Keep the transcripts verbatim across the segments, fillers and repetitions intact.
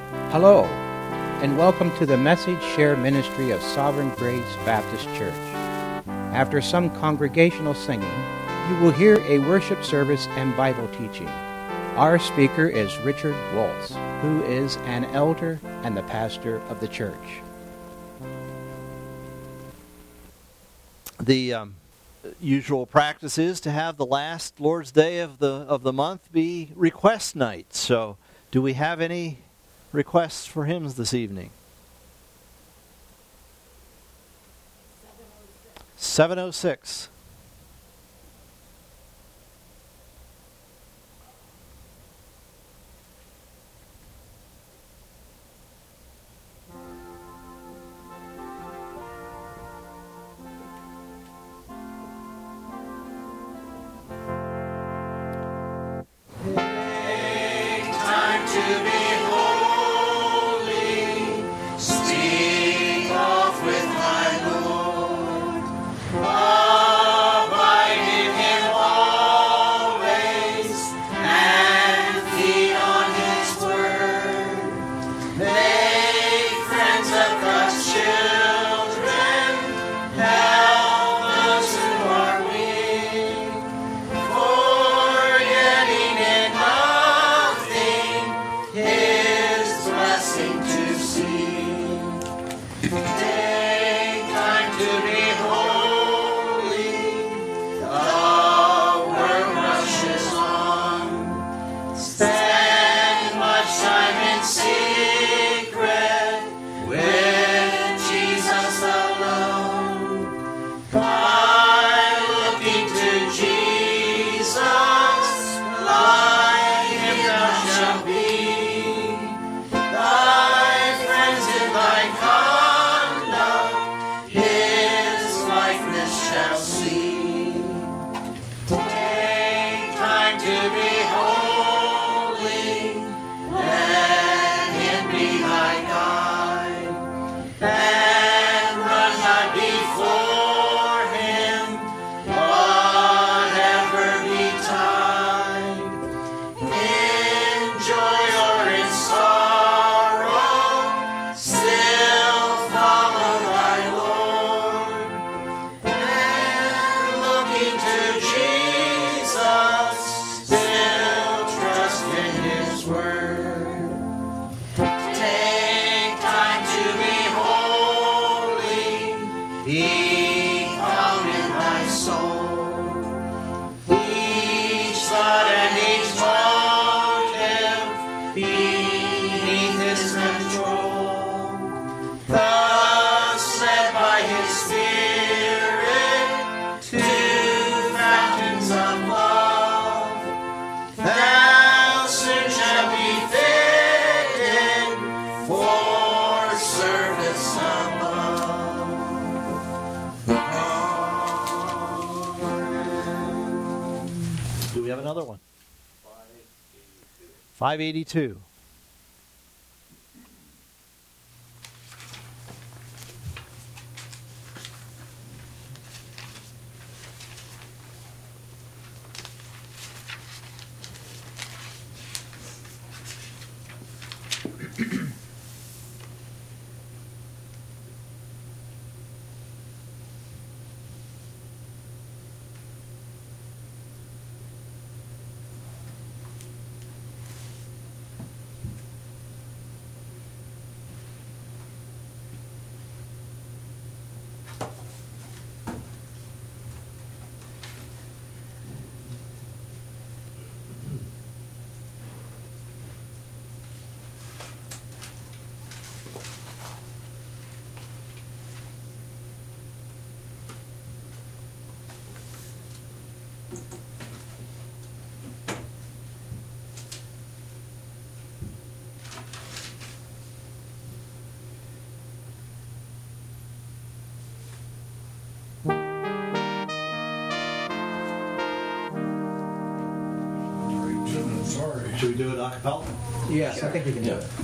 Hello, and welcome to the Message Share Ministry of Sovereign Grace Baptist Church. After some congregational singing, you will hear a worship service and Bible teaching. Our speaker is Richard Waltz, who is an elder and the pastor of the church. The um, usual practice is to have the last Lord's Day of the of the month be request night. So, do we have any requests for hymns this evening? seven oh six. five eighty-two. Should we do it a cappella? Yes, I think we can do it.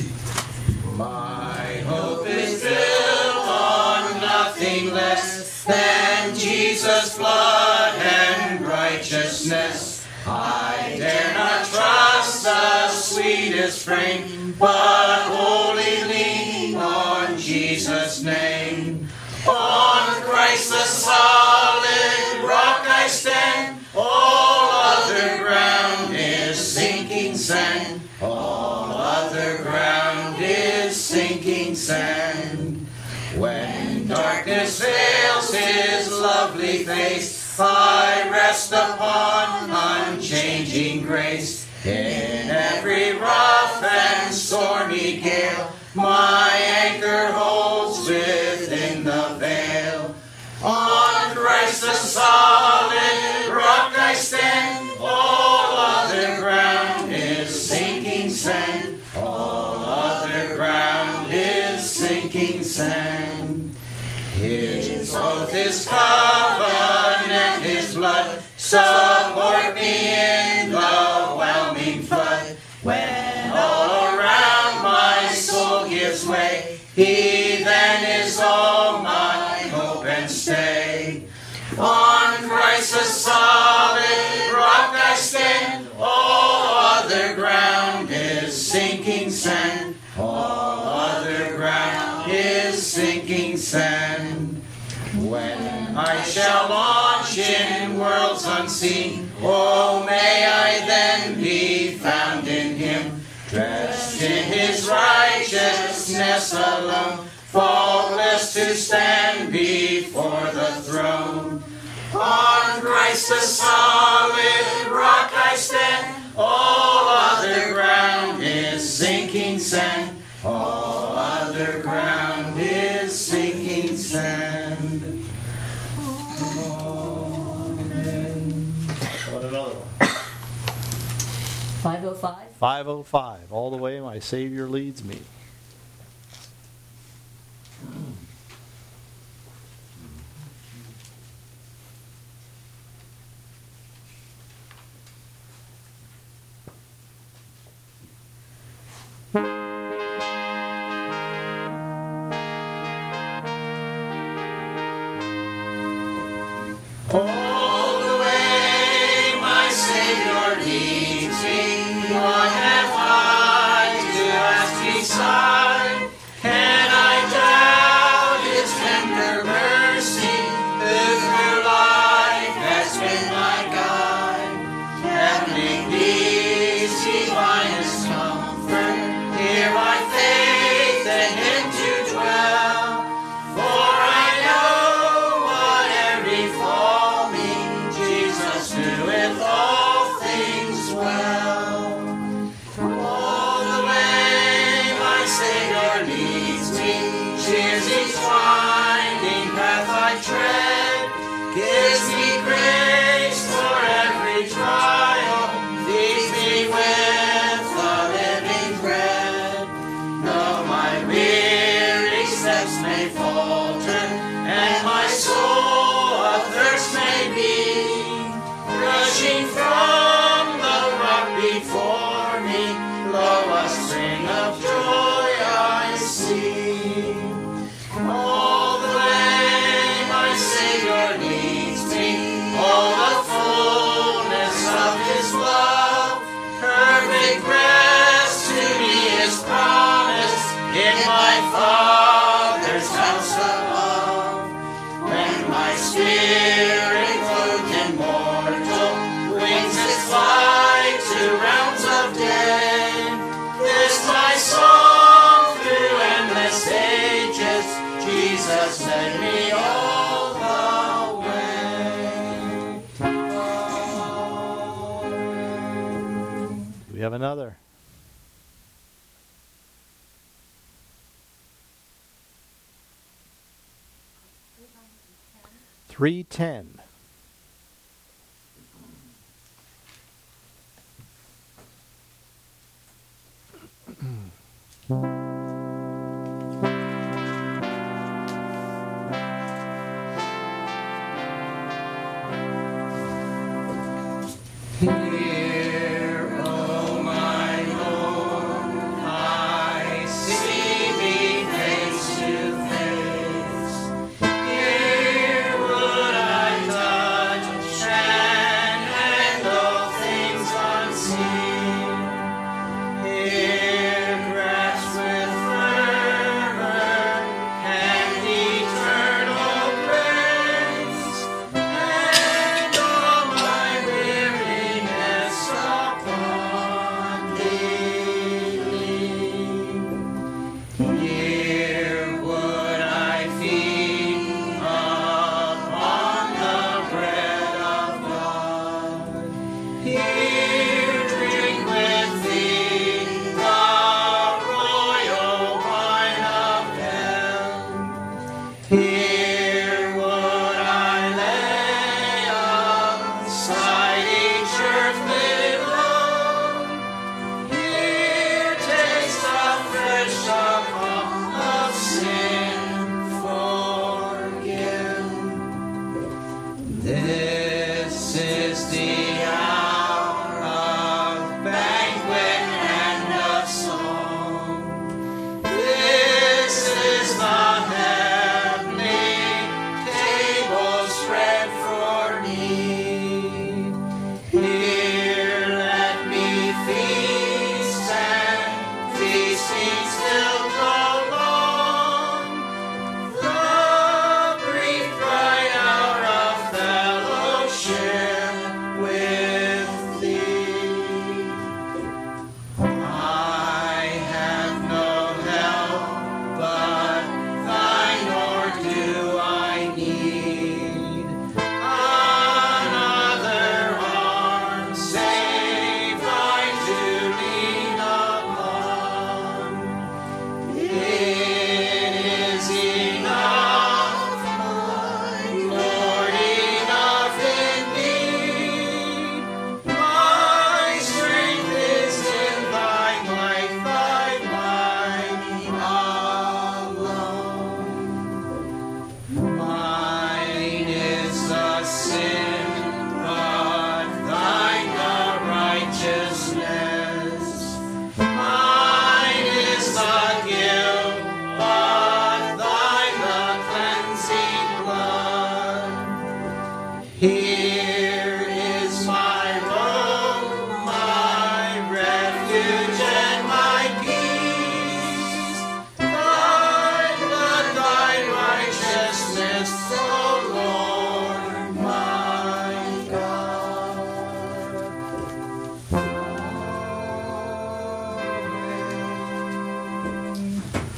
My hope is built on nothing less than Jesus' blood and righteousness. I dare not trust the sweetest frame, but wholly lean on Jesus' name. On Christ the solid rock I stand, all other ground is sinking sand. All other ground is sinking sand. When darkness veils his lovely face, I rest upon unchanging grace. In every rough and stormy gale, my anchor holds within the veil. On Christ the solid rock I stand, all other ground is sinking sand. All other ground is sinking sand. His oath, his covenant, his blood support me in the whelming flood. When all around my soul gives way, he then is all my hope and stay. On Christ the solid rock I stand, all other ground is sinking sand. All other ground is sinking sand. When I shall launch in worlds unseen, oh, may I then be found in him, dressed in his righteousness alone, faultless to stand before the throne. On Christ the solid rock I stand, all other ground is sinking sand. All other ground is sinking sand. Amen. What another one? five oh five? five oh five, all the way my Savior leads me. All the way my Savior leads me, what have I to ask beside? Can I doubt his tender mercy, who through life has been my guide? Having these divinest comfort, hear my faith and him to dwell. For I know whatever befall me, Jesus doeth all things well. All the way my Savior leads me, cheers each winding path I tread, gives me grace for every trial, feeds me with the living bread. Though my weary steps may falter, and my soul athirst may be, rushing from the rock before me, lo, a spring of joy I see. All the way my Savior leads me, all the fullness of his love, perfect rest to me is promised in my Father's house above. When my spirit clothed in mortal wings its flight to realms of day, this my song through endless ages, Jesus led me all the way. Amen. We have another. three ten. Here, O my Lord, I see thee face to face. Here would I touch and handle things unseen.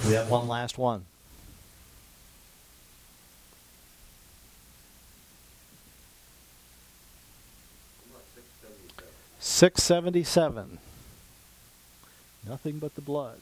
We have one last one. six seventy-seven. Nothing but the blood.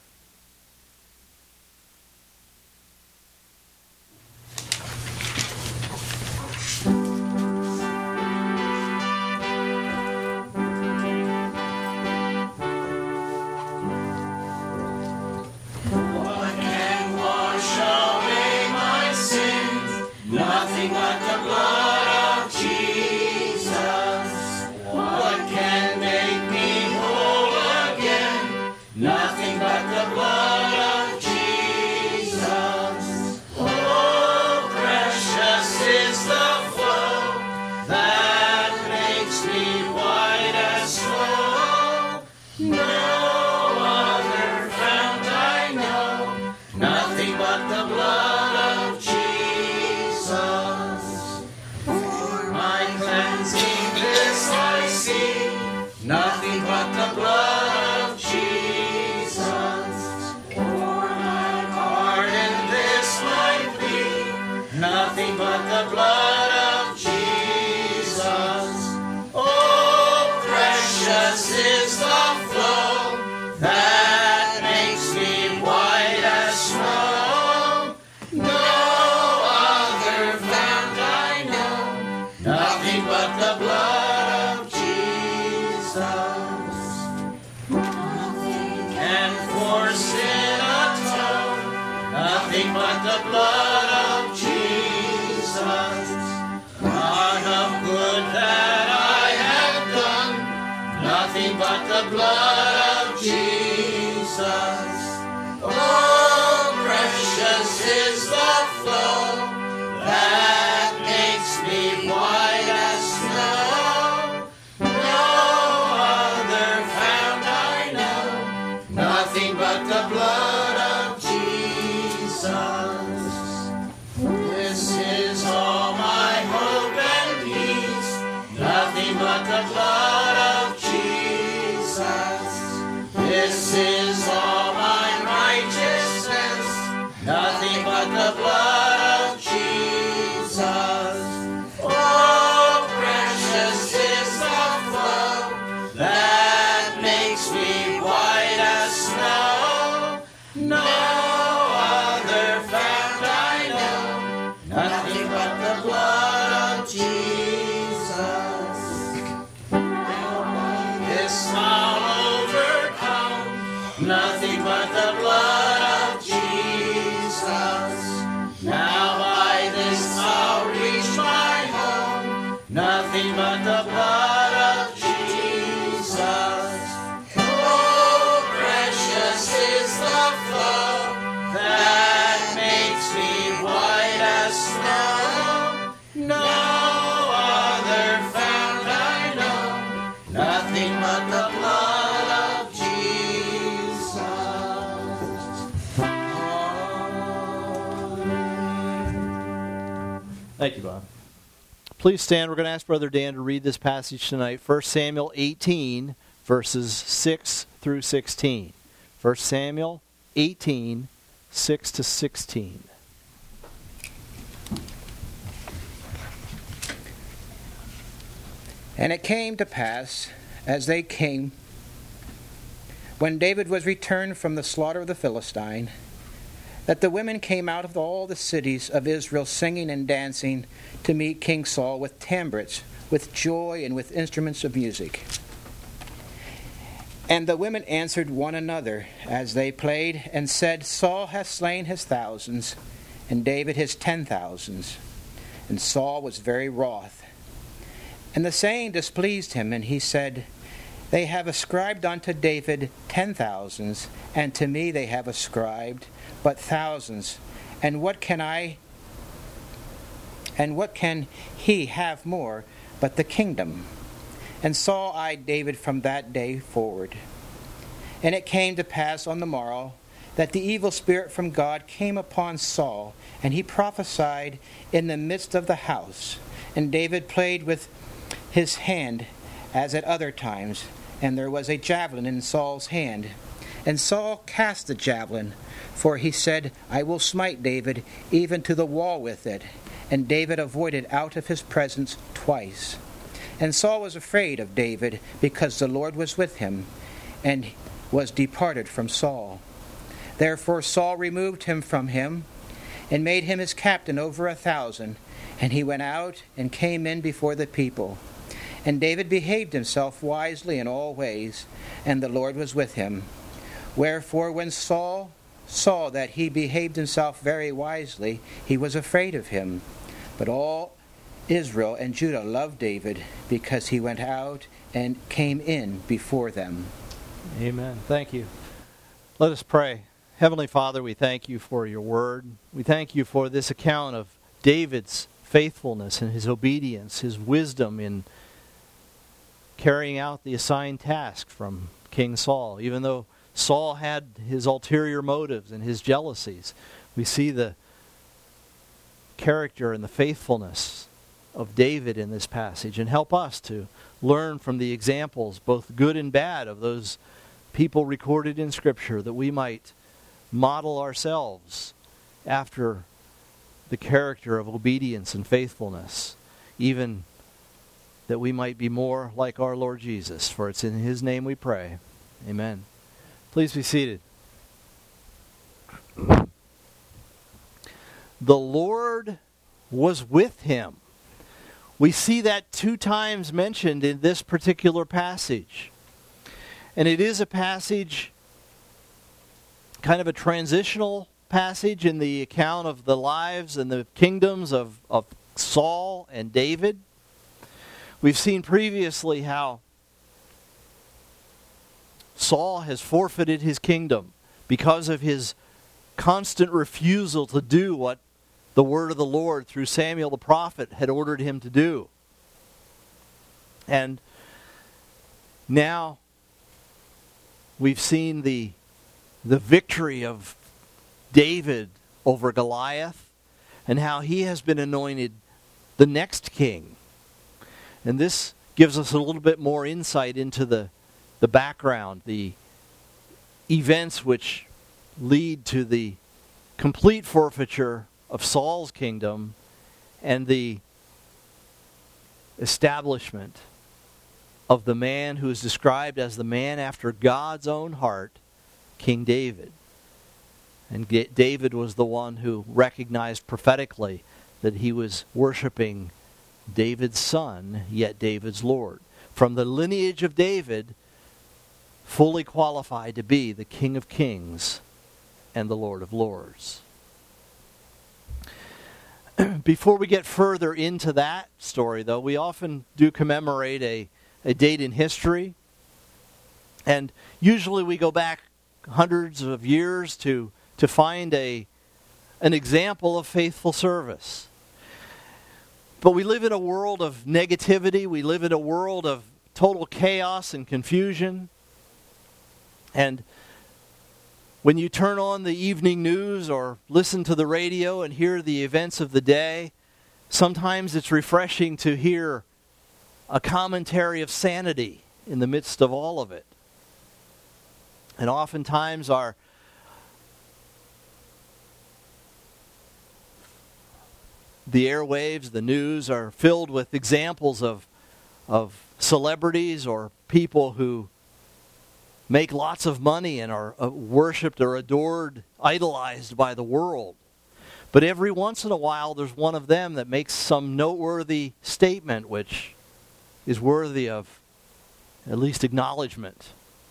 Thank you, Bob. Please stand. We're going to ask Brother Dan to read this passage tonight. First Samuel eighteen, verses six through sixteen. First Samuel eighteen, six to sixteen. And it came to pass, as they came, when David was returned from the slaughter of the Philistine, that the women came out of all the cities of Israel singing and dancing to meet King Saul with tambrets, with joy, and with instruments of music. And the women answered one another as they played, and said, Saul hath slain his thousands, and David his ten thousands. And Saul was very wroth. And the saying displeased him, and he said, They have ascribed unto David ten thousands, and to me they have ascribed but thousands. And what can I, and what can he have more but the kingdom? And Saul eyed David from that day forward. And it came to pass on the morrow that the evil spirit from God came upon Saul, and he prophesied in the midst of the house. And David played with his hand as at other times, and there was a javelin in Saul's hand. And Saul cast the javelin, for he said, I will smite David even to the wall with it. And David avoided out of his presence twice. And Saul was afraid of David, because the Lord was with him, and was departed from Saul. Therefore Saul removed him from him, and made him his captain over a thousand. And he went out and came in before the people. And David behaved himself wisely in all ways, and the Lord was with him. Wherefore when Saul saw that he behaved himself very wisely, he was afraid of him. But all Israel and Judah loved David, because he went out and came in before them. Amen. Thank you. Let us pray. Heavenly Father, we thank you for your word. We thank you for this account of David's faithfulness and his obedience, his wisdom in carrying out the assigned task from King Saul. Even though Saul had his ulterior motives and his jealousies, we see the character and the faithfulness of David in this passage. And help us to learn from the examples, both good and bad, of those people recorded in Scripture, that we might model ourselves after the character of obedience and faithfulness, even that we might be more like our Lord Jesus. For it's in his name we pray. Amen. Please be seated. The Lord was with him. We see that two times mentioned in this particular passage. And it is a passage, kind of a transitional passage in the account of the lives and the kingdoms of, of Saul and David. We've seen previously how Saul has forfeited his kingdom because of his constant refusal to do what the word of the Lord through Samuel the prophet had ordered him to do. And now we've seen the, the victory of David over Goliath, and how he has been anointed the next king. And this gives us a little bit more insight into the, the background, the events which lead to the complete forfeiture of Saul's kingdom and the establishment of the man who is described as the man after God's own heart, King David. And David was the one who recognized prophetically that he was worshiping David's son, yet David's Lord. From the lineage of David, fully qualified to be the King of Kings and the Lord of Lords. Before we get further into that story, though, we often do commemorate a, a date in history. And usually we go back hundreds of years to, to find a, an example of faithful service. But we live in a world of negativity. We live in a world of total chaos and confusion. And when you turn on the evening news or listen to the radio and hear the events of the day, sometimes it's refreshing to hear a commentary of sanity in the midst of all of it. And oftentimes our the airwaves, the news are filled with examples of of celebrities or people who make lots of money and are uh, worshipped or adored, idolized by the world. But every once in a while there's one of them that makes some noteworthy statement which is worthy of at least acknowledgement.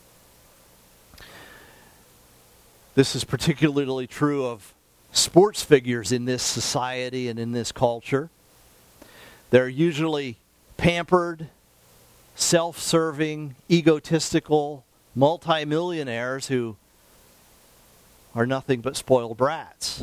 This is particularly true of sports figures in this society and in this culture. They're usually pampered, self-serving, egotistical multimillionaires who are nothing but spoiled brats.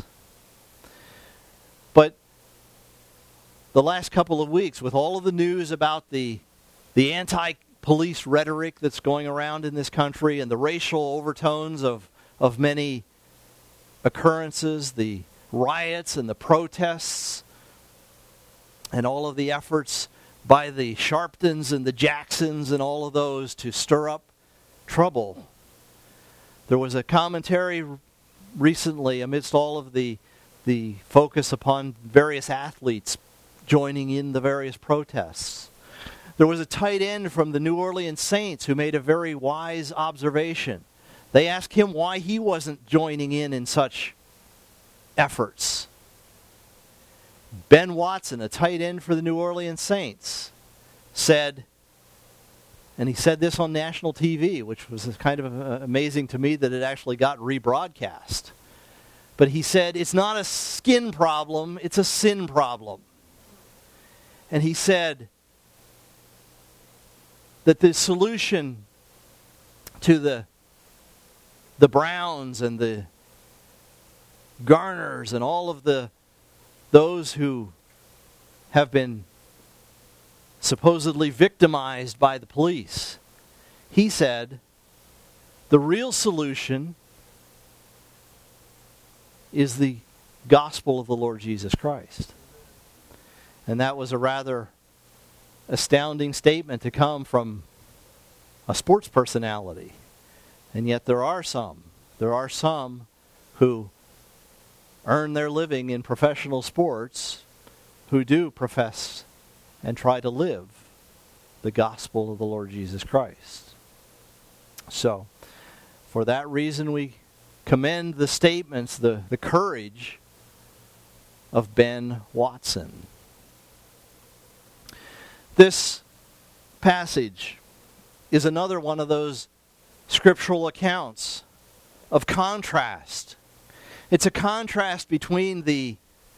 But the last couple of weeks, with all of the news about the the anti-police rhetoric that's going around in this country and the racial overtones of, of many occurrences, the riots and the protests, and all of the efforts by the Sharptons and the Jacksons and all of those to stir up trouble, There was a commentary recently amidst all of the the focus upon various athletes joining in the various protests. There was a tight end from the New Orleans Saints who made a very wise observation. They asked him why he wasn't joining in in such efforts. Ben Watson, a tight end for the New Orleans Saints, said, and he said this on national T V, which was kind of amazing to me that it actually got rebroadcast. But he said, it's not a skin problem, it's a sin problem. And he said that the solution to the, the Browns and the Garners and all of the those who have been supposedly victimized by the police, he said, the real solution is the gospel of the Lord Jesus Christ. And that was a rather astounding statement to come from a sports personality. And yet there are some. There are some who earn their living in professional sports who do profess and try to live the gospel of the Lord Jesus Christ. So, for that reason, we commend the statements, the, the courage of Ben Watson. This passage is another one of those scriptural accounts of contrast. It's a contrast between the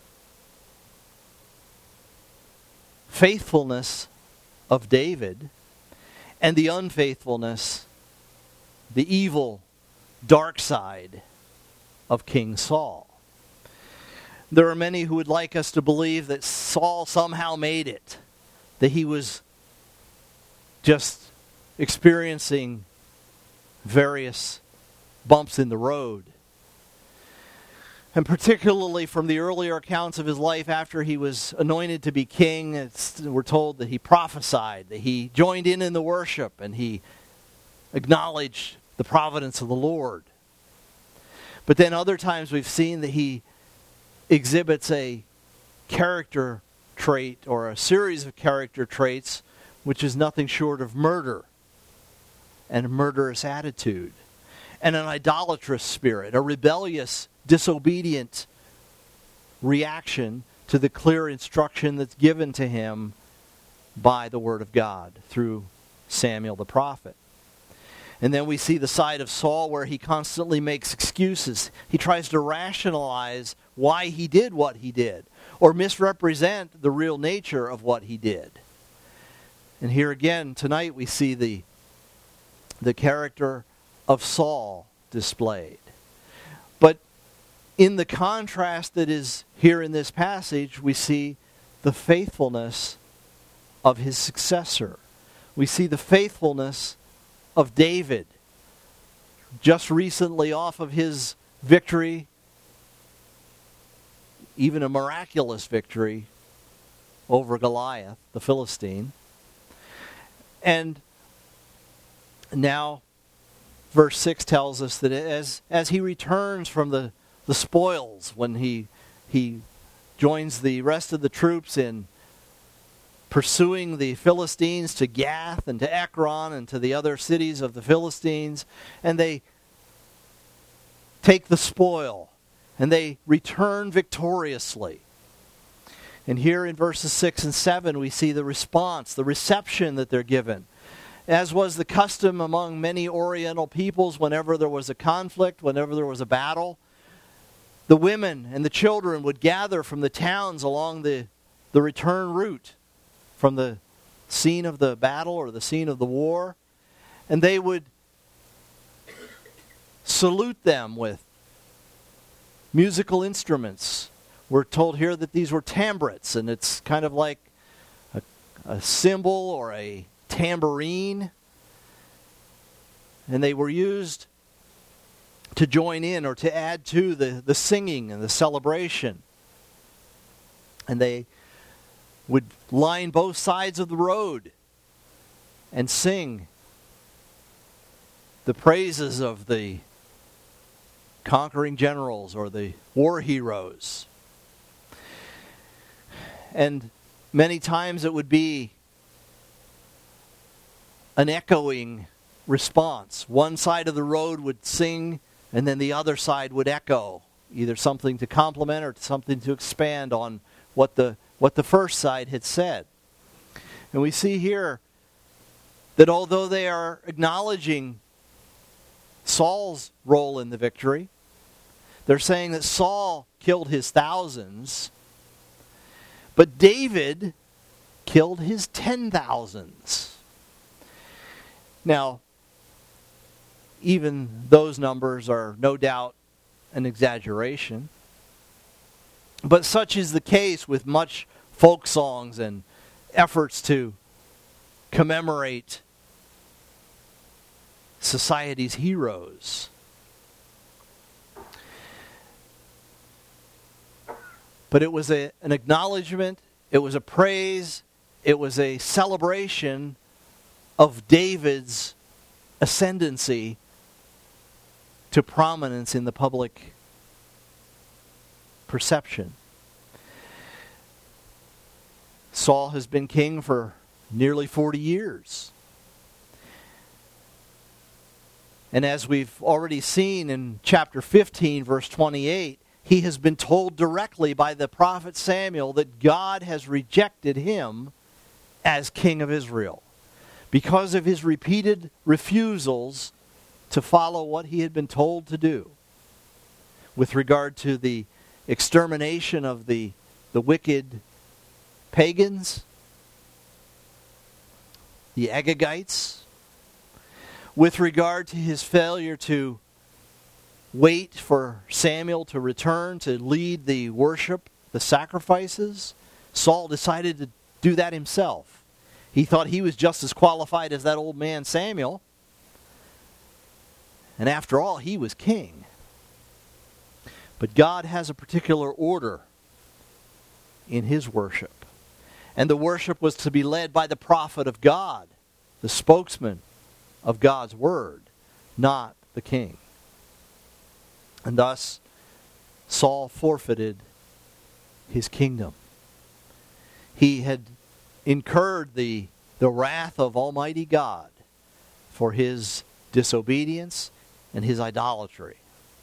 faithfulness of David and the unfaithfulness, the evil, dark side of King Saul. There are many who would like us to believe that Saul somehow made it, that he was just experiencing various bumps in the road. And particularly from the earlier accounts of his life after he was anointed to be king, it's, we're told that he prophesied, that he joined in in the worship, and he acknowledged the providence of the Lord. But then other times we've seen that he exhibits a character trait or a series of character traits which is nothing short of murder and a murderous attitude and an idolatrous spirit, a rebellious, disobedient reaction to the clear instruction that's given to him by the Word of God through Samuel the prophet. And then we see the side of Saul where he constantly makes excuses. He tries to rationalize why he did what he did, or misrepresent the real nature of what he did. And here again, tonight we see the, the character of Saul displayed. But in the contrast that is here in this passage, we see the faithfulness of his successor. We see the faithfulness of David, just recently off of his victory, even a miraculous victory over Goliath, the Philistine. And now, verse six tells us that as, as he returns from the, the spoils, when he, he joins the rest of the troops in pursuing the Philistines to Gath and to Ekron and to the other cities of the Philistines, and they take the spoil, and they return victoriously. And here in verses six and seven we see the response, the reception that they're given. As was the custom among many Oriental peoples, whenever there was a conflict, whenever there was a battle, the women and the children would gather from the towns along the, the return route from the scene of the battle or the scene of the war, and they would salute them with musical instruments. We're told here that these were tambrets, and it's kind of like a, a cymbal or a tambourine, and they were used to join in or to add to the, the singing and the celebration. And they would line both sides of the road and sing the praises of the conquering generals or the war heroes. And many times it would be an echoing response. One side of the road would sing, and then the other side would echo, either something to complement or something to expand on what the what the first side had said. And we see here that although they are acknowledging Saul's role in the victory, they're saying that Saul killed his thousands, but David killed his ten thousands. Now, even those numbers are no doubt an exaggeration, but such is the case with much folk songs and efforts to commemorate society's heroes. But it was a, an acknowledgement, it was a praise, it was a celebration of David's ascendancy to prominence in the public perception. Saul has been king for nearly forty years. And as we've already seen in chapter fifteen, verse twenty-eight, he has been told directly by the prophet Samuel that God has rejected him as king of Israel because of his repeated refusals to follow what he had been told to do with regard to the extermination of the, the wicked pagans, the Agagites, with regard to his failure to wait for Samuel to return to lead the worship, the sacrifices. Saul decided to do that himself. He thought he was just as qualified as that old man Samuel. And after all, he was king. But God has a particular order in his worship. And the worship was to be led by the prophet of God, the spokesman of God's word, not the king. And thus, Saul forfeited his kingdom. He had incurred the, the wrath of Almighty God for his disobedience and his idolatry.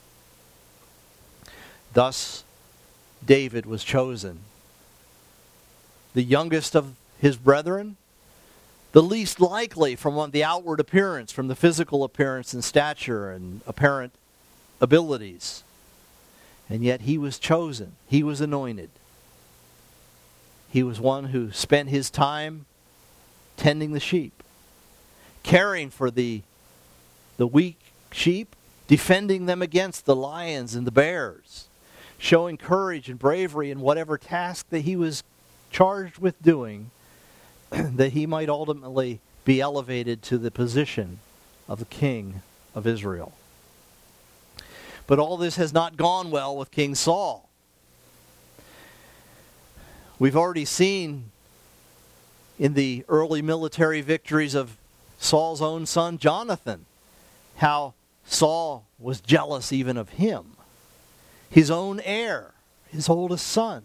Thus, David was chosen, the youngest of his brethren, the least likely from the outward appearance, from the physical appearance and stature and apparent abilities. And yet he was chosen. He was anointed. He was one who spent his time tending the sheep, caring for the, the weak sheep, defending them against the lions and the bears, showing courage and bravery in whatever task that he was charged with doing, that he might ultimately be elevated to the position of the king of Israel. But all this has not gone well with King Saul. We've already seen in the early military victories of Saul's own son Jonathan how Saul was jealous even of him, his own heir, his oldest son.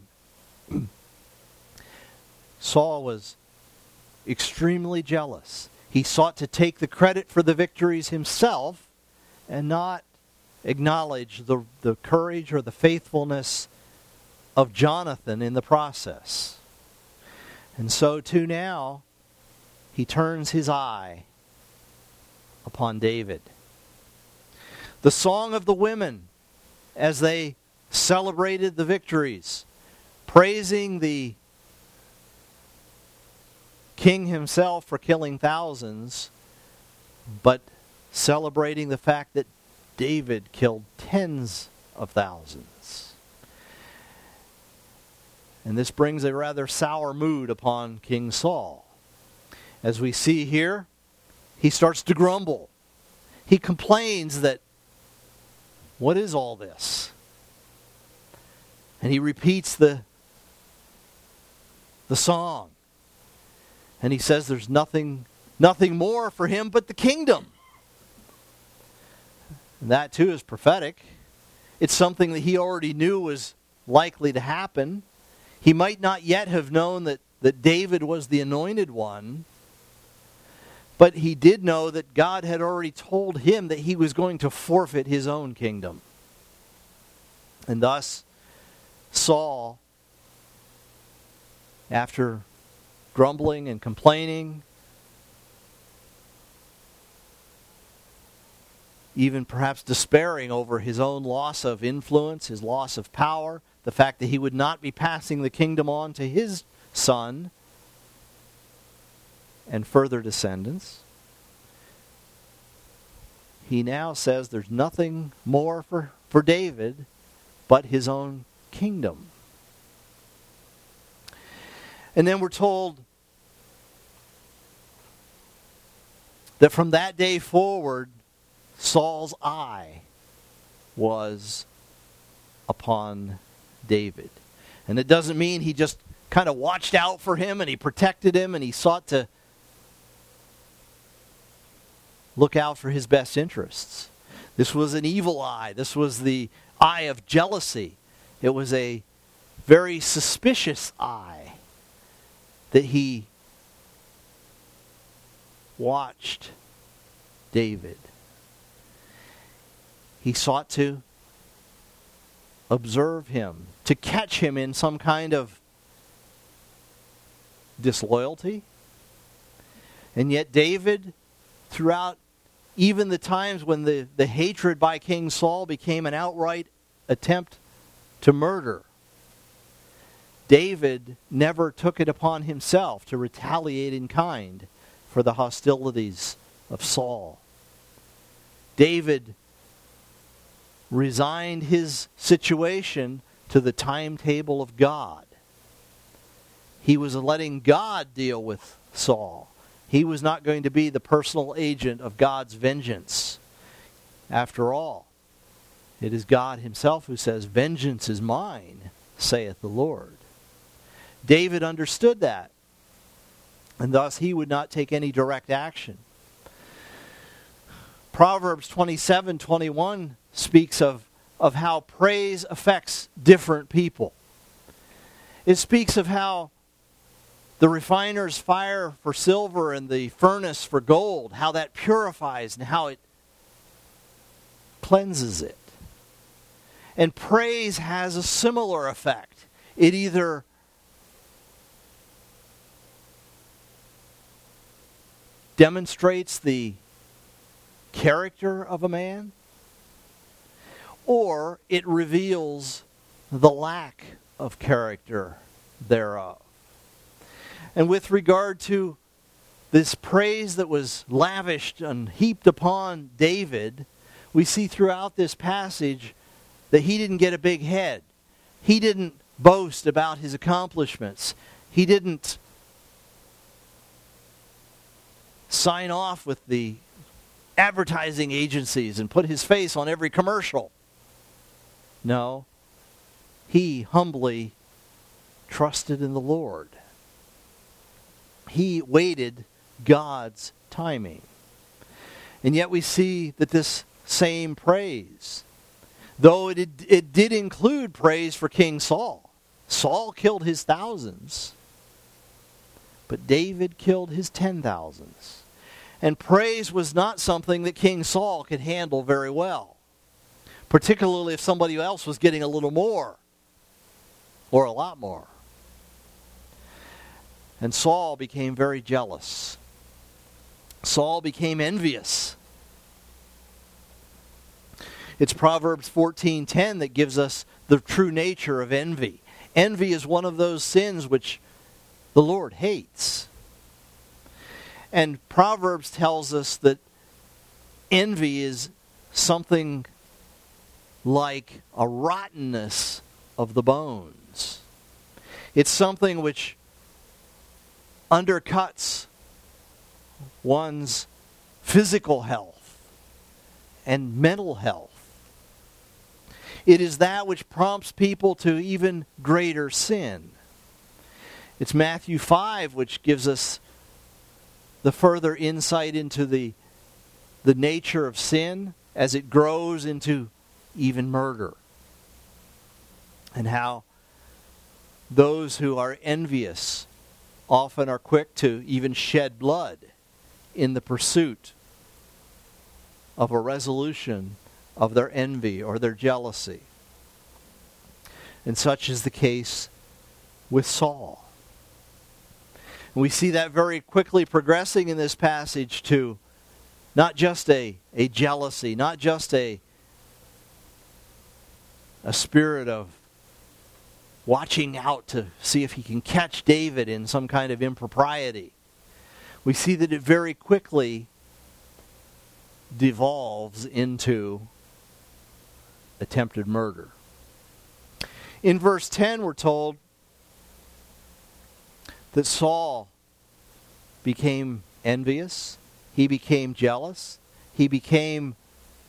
Saul was extremely jealous. He sought to take the credit for the victories himself and not acknowledge the, the courage or the faithfulness of Jonathan in the process. And so too now, he turns his eye upon David. The song of the women as they celebrated the victories, praising the king himself for killing thousands, but celebrating the fact that David killed tens of thousands. And this brings a rather sour mood upon King Saul. As we see here, he starts to grumble. He complains that, what is all this? And he repeats the, the song. And he says there's nothing, nothing more for him but the kingdom. And that too is prophetic. it's something that he already knew was likely to happen. He might not yet have known that, that David was the anointed one, but he did know that God had already told him that he was going to forfeit his own kingdom. And thus, Saul, after grumbling and complaining, even perhaps despairing over his own loss of influence, his loss of power, the fact that he would not be passing the kingdom on to his son and further descendants, he now says there's nothing more for, for David but his own kingdom. And then we're told that from that day forward, Saul's eye was upon David. And it doesn't mean he just kind of watched out for him and he protected him and he sought to look out for his best interests. This was an evil eye. This was the eye of jealousy. It was a very suspicious eye that he watched David. He sought to observe him, to catch him in some kind of disloyalty. And yet David, throughout even the times when the, the hatred by King Saul became an outright attempt to murder, David never took it upon himself to retaliate in kind for the hostilities of Saul. David resigned his situation to the timetable of God. He was letting God deal with Saul. He was not going to be the personal agent of God's vengeance. After all, it is God himself who says, "Vengeance is mine, saith the Lord." David understood that, and thus he would not take any direct action. Proverbs twenty-seven twenty-one speaks of, of how praise affects different people. It speaks of how the refiner's fire for silver and the furnace for gold, how that purifies and how it cleanses it. And praise has a similar effect. It either demonstrates the character of a man, or it reveals the lack of character thereof. And with regard to this praise that was lavished and heaped upon David, we see throughout this passage that he didn't get a big head. He didn't boast about his accomplishments. He didn't sign off with the advertising agencies and put his face on every commercial. No, he humbly trusted in the Lord. He waited God's timing. And yet we see that this same praise, though it, it did include praise for King Saul. Saul killed his thousands, but David killed his ten thousands. And praise was not something that King Saul could handle very well, particularly if somebody else was getting a little more or a lot more. And Saul became very jealous. Saul became envious. It's Proverbs fourteen ten that gives us the true nature of envy. Envy is one of those sins which the Lord hates. And Proverbs tells us that envy is something like a rottenness of the bones. It's something which undercuts one's physical health and mental health. It is that which prompts people to even greater sin. It's Matthew five which gives us the further insight into the, the nature of sin as it grows into even murder and how those who are envious often are quick to even shed blood in the pursuit of a resolution of their envy or their jealousy. And such is the case with Saul. And we see that very quickly progressing in this passage to not just a, a jealousy, not just a, a spirit of watching out to see if he can catch David in some kind of impropriety. We see that it very quickly devolves into attempted murder. In verse ten, we're told that Saul became envious, he became jealous, he became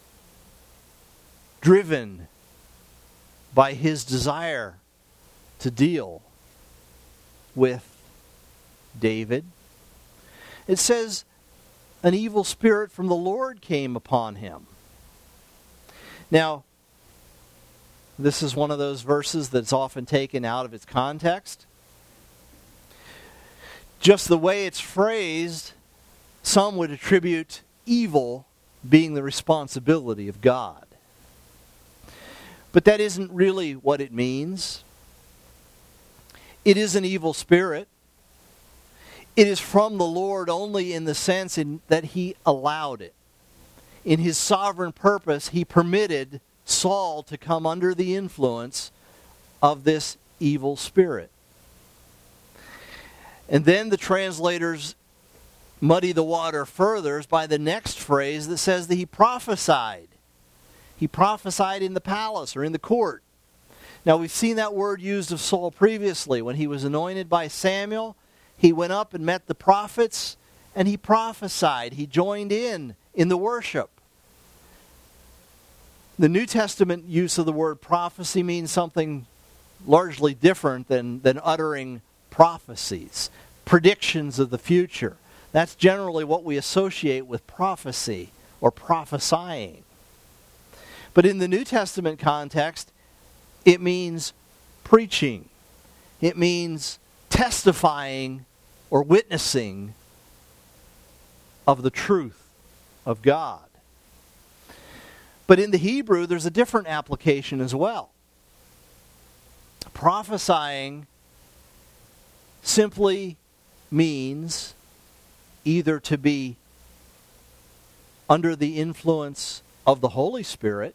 driven by his desire to deal with David. It says, an evil spirit from the Lord came upon him. Now, this is one of those verses that's often taken out of its context. Just the way it's phrased, some would attribute evil being the responsibility of God. But that isn't really what it means. It is an evil spirit. It is from the Lord only in the sense in that he allowed it. In his sovereign purpose, he permitted Saul to come under the influence of this evil spirit. And then the translators muddy the water further by the next phrase that says that he prophesied. He prophesied in the palace or in the court. Now we've seen that word used of Saul previously. When he was anointed by Samuel, he went up and met the prophets and he prophesied. He joined in in the worship. The New Testament use of the word prophecy means something largely different than, than uttering prophecies, predictions of the future. That's generally what we associate with prophecy or prophesying. But in the New Testament context, it means preaching. It means testifying or witnessing of the truth of God. But in the Hebrew, there's a different application as well. Prophesying simply means either to be under the influence of the Holy Spirit,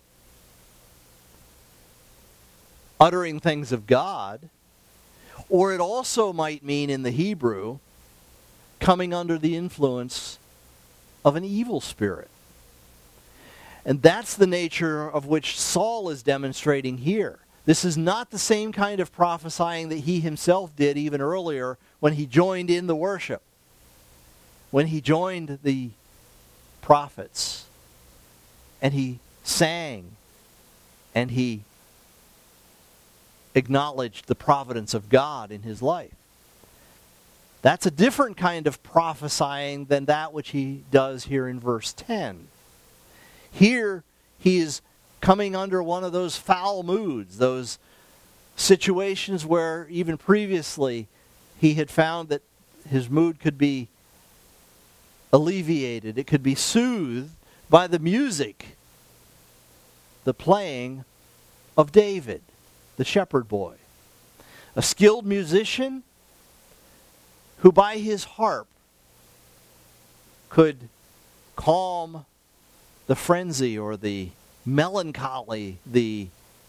uttering things of God, or it also might mean in the Hebrew coming under the influence of an evil spirit. And that's the nature of which Saul is demonstrating here. This is not the same kind of prophesying that he himself did even earlier when he joined in the worship. When he joined the prophets and he sang and he acknowledged the providence of God in his life. That's a different kind of prophesying than that which he does here in verse ten. Here, he is coming under one of those foul moods, those situations where even previously he had found that his mood could be alleviated, it could be soothed by the music, the playing of David, the shepherd boy. A skilled musician who by his harp could calm the frenzy or the melancholy, the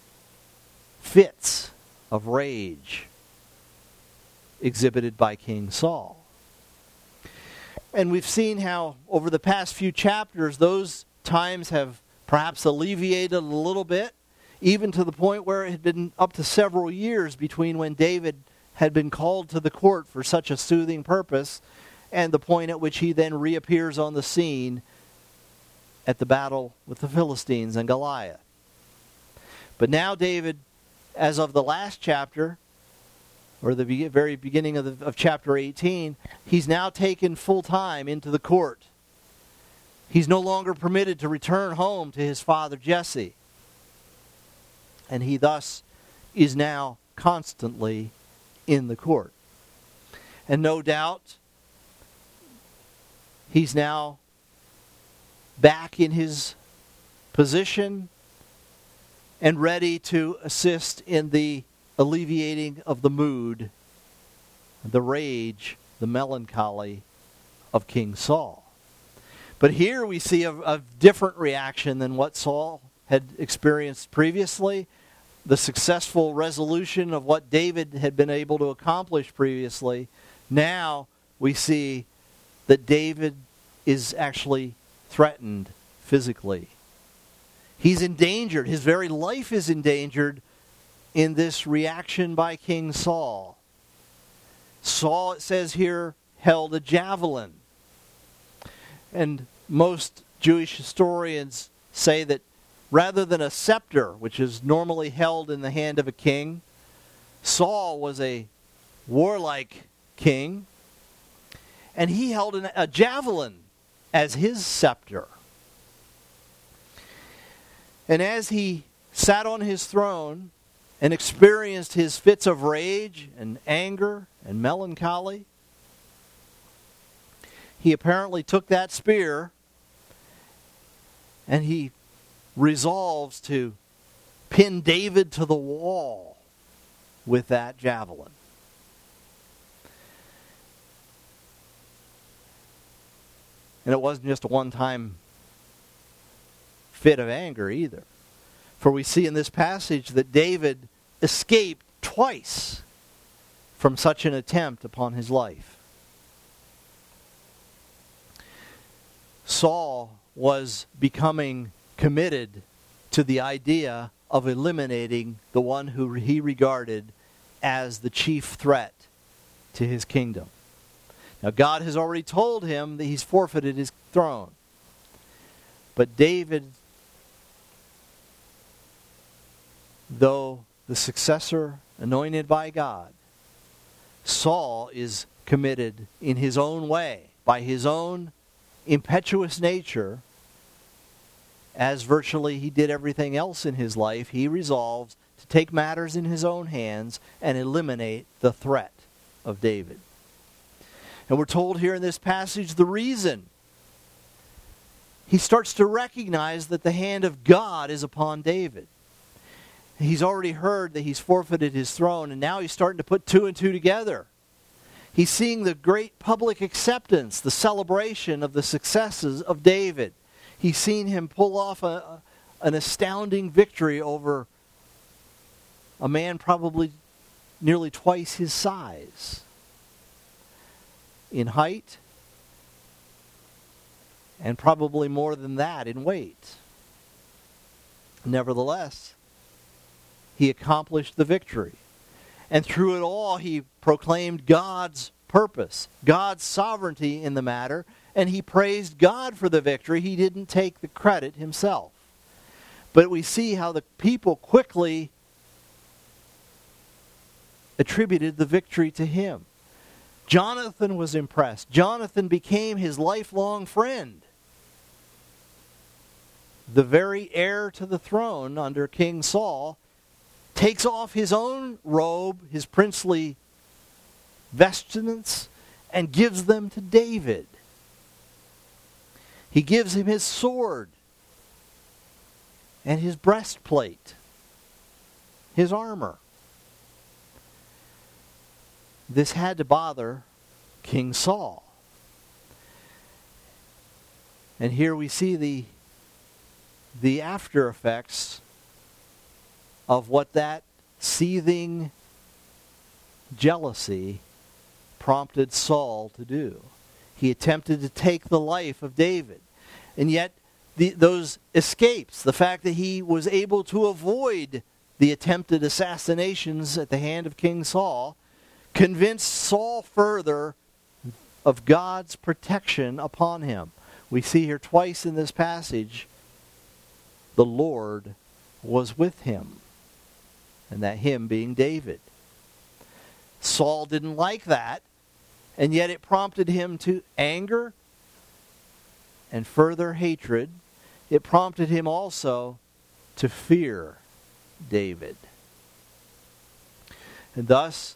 fits of rage exhibited by King Saul. And we've seen how over the past few chapters those times have perhaps alleviated a little bit, even to the point where it had been up to several years between when David had been called to the court for such a soothing purpose and the point at which he then reappears on the scene at the battle with the Philistines and Goliath. But now David, as of the last chapter, or the be- very beginning of, the, of chapter eighteen, he's now taken full time into the court. He's no longer permitted to return home to his father Jesse. And he thus is now constantly in the court. And no doubt, he's now back in his position and ready to assist in the alleviating of the mood, the rage, the melancholy of King Saul. But here we see a, a different reaction than what Saul had experienced previously. The successful resolution of what David had been able to accomplish previously. Now we see that David is actually threatened physically. He's endangered. His very life is endangered in this reaction by King Saul. Saul, it says here, held a javelin. And most Jewish historians say that rather than a scepter, which is normally held in the hand of a king, Saul was a warlike king, and he held an, a javelin as his scepter. And as he sat on his throne and experienced his fits of rage and anger and melancholy, he apparently took that spear and he resolves to pin David to the wall with that javelin. And it wasn't just a one-time fit of anger either. For we see in this passage that David escaped twice from such an attempt upon his life. Saul was becoming committed to the idea of eliminating the one who he regarded as the chief threat to his kingdom. Now, God has already told him that he's forfeited his throne. But David, though the successor anointed by God, Saul is committed in his own way, by his own impetuous nature, as virtually he did everything else in his life. He resolves to take matters in his own hands and eliminate the threat of David. And we're told here in this passage the reason. He starts to recognize that the hand of God is upon David. He's already heard that he's forfeited his throne, and now he's starting to put two and two together. He's seeing the great public acceptance, the celebration of the successes of David. He's seen him pull off a, an astounding victory over a man probably nearly twice his size in height, and probably more than that in weight. Nevertheless, he accomplished the victory. And through it all, he proclaimed God's purpose, God's sovereignty in the matter, and he praised God for the victory. He didn't take the credit himself. But we see how the people quickly attributed the victory to him. Jonathan was impressed. Jonathan became his lifelong friend. The very heir to the throne under King Saul takes off his own robe, his princely vestments, and gives them to David. He gives him his sword and his breastplate, his armor. This had to bother King Saul. And here we see the, the after effects of what that seething jealousy prompted Saul to do. He attempted to take the life of David. And yet, the, those escapes, the fact that he was able to avoid the attempted assassinations at the hand of King Saul, convinced Saul further of God's protection upon him. We see here twice in this passage, the Lord was with him. And that him being David. Saul didn't like that, and yet it prompted him to anger and further hatred. It prompted him also to fear David. And thus,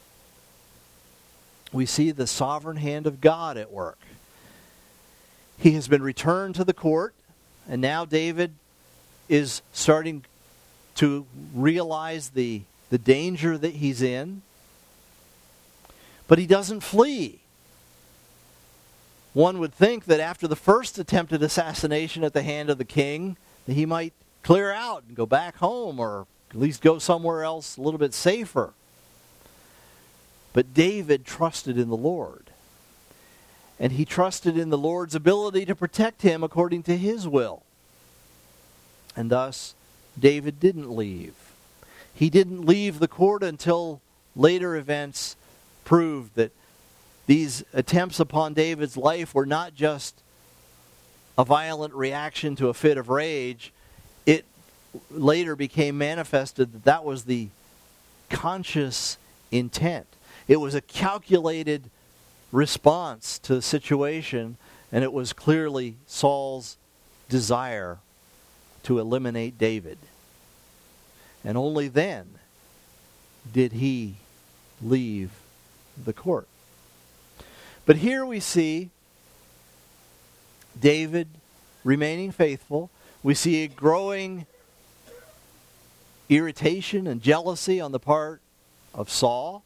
we see the sovereign hand of God at work. He has been returned to the court, and now David is starting to realize the, the danger that he's in. But he doesn't flee. One would think that after the first attempted assassination at the hand of the king, that he might clear out and go back home, or at least go somewhere else a little bit safer. But David trusted in the Lord. And he trusted in the Lord's ability to protect him according to his will. And thus, David didn't leave. He didn't leave the court until later events proved that these attempts upon David's life were not just a violent reaction to a fit of rage. It later became manifested that that was the conscious intent. It was a calculated response to the situation, and it was clearly Saul's desire to eliminate David. And only then did he leave the court. But here we see David remaining faithful. We see a growing irritation and jealousy on the part of Saul.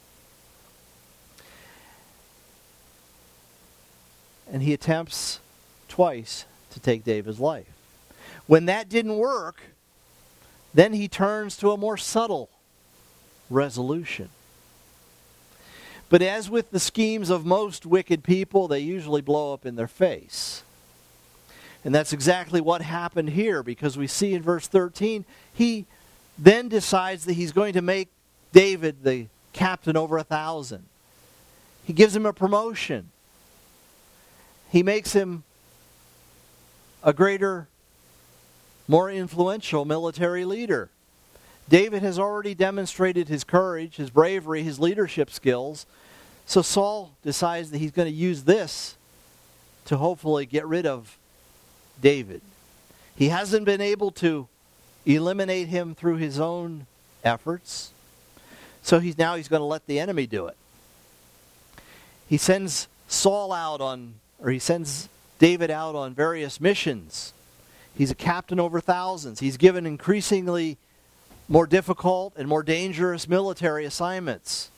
And he attempts twice to take David's life. When that didn't work, then he turns to a more subtle resolution. But as with the schemes of most wicked people, they usually blow up in their face. And that's exactly what happened here, because we see in verse thirteen, he then decides that he's going to make David the captain over a thousand. He gives him a promotion. He makes him a greater, more influential military leader. David has already demonstrated his courage, his bravery, his leadership skills. So Saul decides that he's going to use this to hopefully get rid of David. He hasn't been able to eliminate him through his own efforts. So he's now he's going to let the enemy do it. He sends Saul out on, or he sends David out on various missions. He's a captain over thousands. He's given increasingly more difficult and more dangerous military assignments.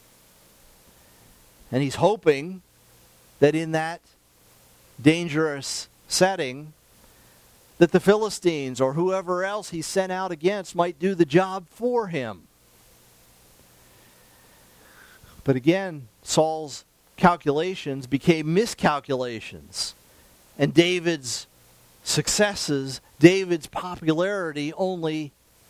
And he's hoping that in that dangerous setting, that the Philistines or whoever else he's sent out against might do the job for him. But again, Saul's calculations became miscalculations. And David's successes, David's popularity only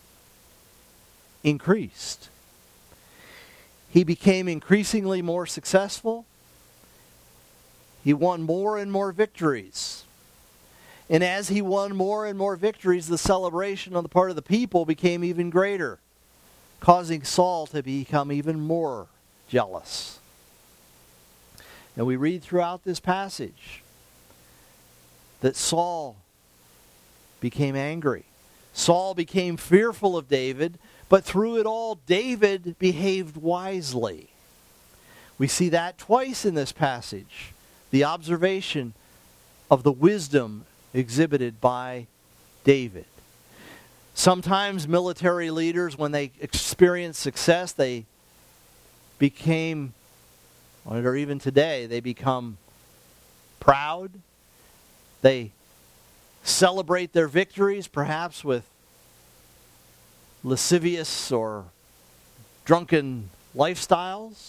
increased. He became increasingly more successful. He won more and more victories. And as he won more and more victories, the celebration on the part of the people became even greater, causing Saul to become even more jealous. And we read throughout this passage that Saul became angry. Saul became fearful of David, but through it all, David behaved wisely. We see that twice in this passage. The observation of the wisdom exhibited by David. Sometimes military leaders, when they experienced success, they became, or even today, they become proud. They celebrate their victories, perhaps with lascivious or drunken lifestyles.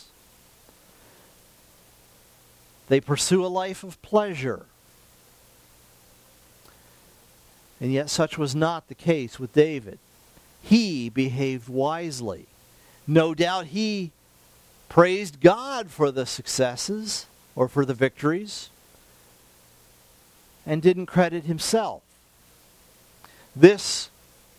They pursue a life of pleasure. And yet such was not the case with David. He behaved wisely. No doubt he praised God for the successes or for the victories and didn't credit himself. This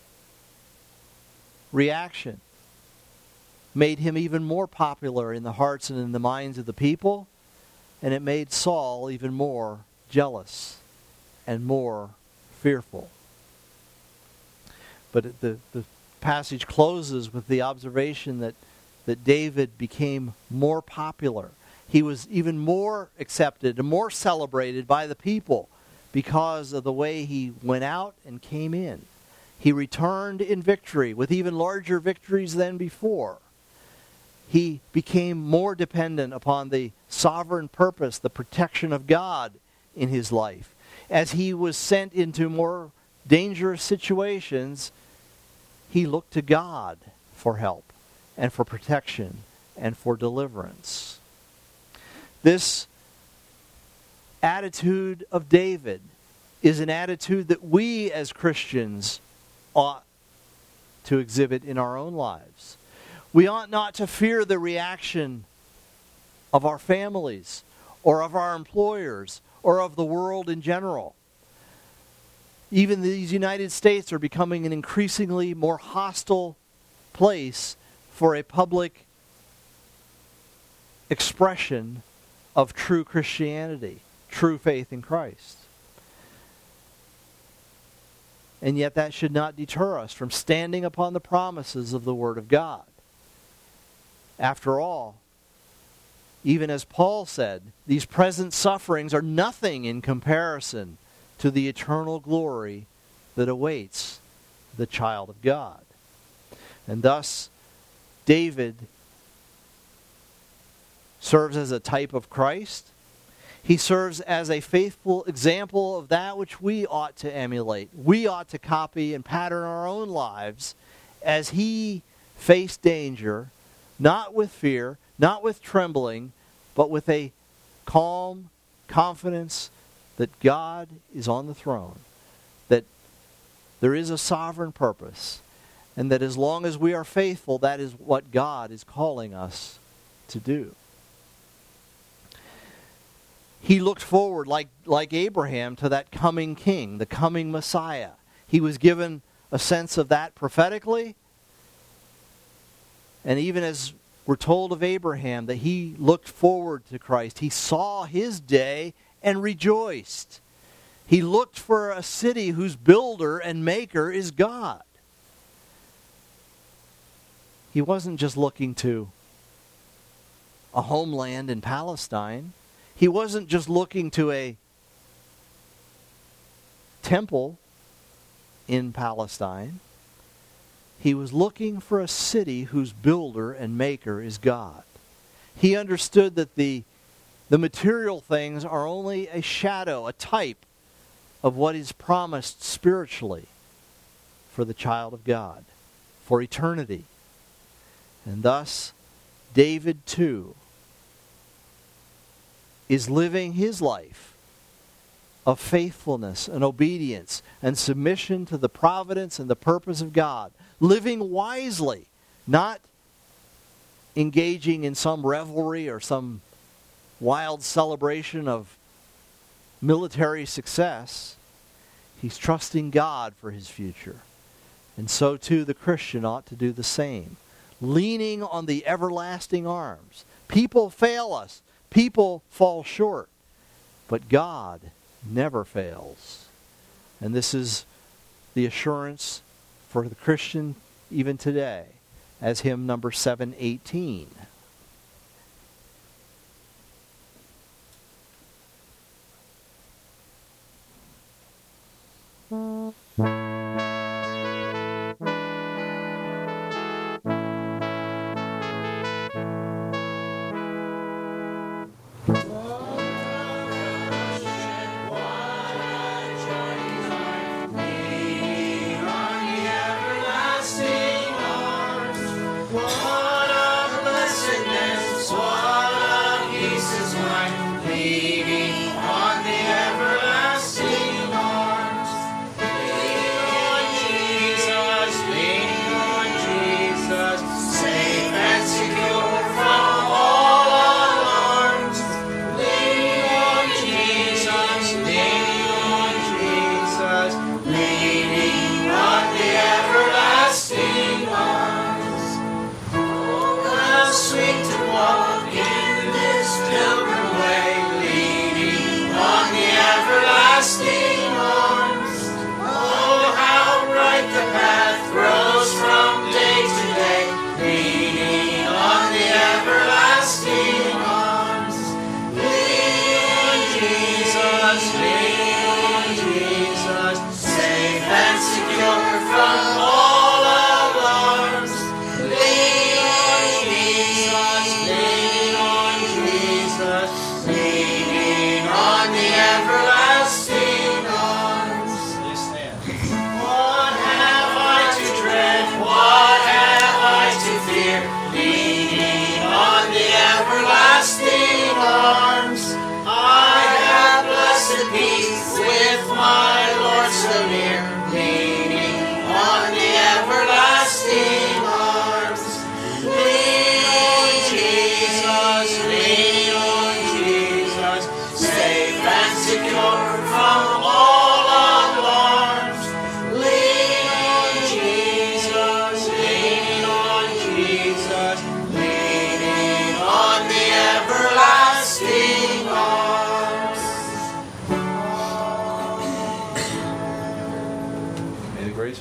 reaction made him even more popular in the hearts and in the minds of the people, and it made Saul even more jealous and more fearful. But the, the passage closes with the observation that that David became more popular. He was even more accepted and more celebrated by the people because of the way he went out and came in. He returned in victory with even larger victories than before. He became more dependent upon the sovereign purpose, the protection of God in his life. As he was sent into more dangerous situations, he looked to God for help and for protection and for deliverance. This attitude of David is an attitude that we as Christians ought to exhibit in our own lives. We ought not to fear the reaction of our families or of our employers or of the world in general. Even these United States are becoming an increasingly more hostile place for a public expression of true Christianity, true faith in Christ. And yet that should not deter us from standing upon the promises of the Word of God. After all, even as Paul said, these present sufferings are nothing in comparison to the eternal glory that awaits the child of God. And thus, David serves as a type of Christ. He serves as a faithful example of that which we ought to emulate. We ought to copy and pattern our own lives as he faced danger, not with fear, not with trembling, but with a calm confidence that God is on the throne, that there is a sovereign purpose, and that as long as we are faithful, that is what God is calling us to do. He looked forward, like, like Abraham, to that coming king, the coming Messiah. He was given a sense of that prophetically. And even as we're told of Abraham, that he looked forward to Christ. He saw his day and rejoiced. He looked for a city whose builder and maker is God. He wasn't just looking to a homeland in Palestine. He wasn't just looking to a temple in Palestine. He was looking for a city whose builder and maker is God. He understood that the, the material things are only a shadow, a type of what is promised spiritually for the child of God, for eternity. And thus, David too is living his life of faithfulness and obedience and submission to the providence and the purpose of God. Living wisely, not engaging in some revelry or some wild celebration of military success. He's trusting God for his future. And so too the Christian ought to do the same. Leaning on the everlasting arms. People fail us. People fall short. But God never fails. And this is the assurance for the Christian even today, as hymn number seven eighteen. What a blessing.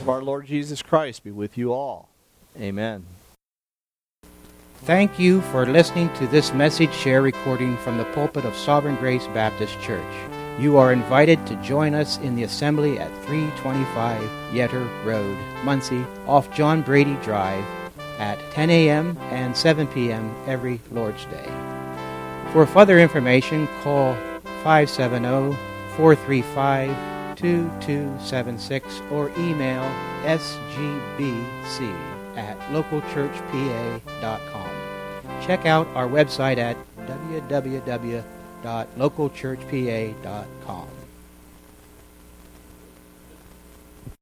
of our Lord Jesus Christ be with you all. Amen. Thank you for listening to this message share recording from the pulpit of Sovereign Grace Baptist Church. You are invited to join us in the assembly at three twenty-five Yetter Road, Muncie, off John Brady Drive, at ten a.m. and seven p.m. every Lord's Day. For further information, call five seven zero, four three five, two two seven six or email s g b c at local church p a dot com. Check out our website at w w w dot local church p a dot com.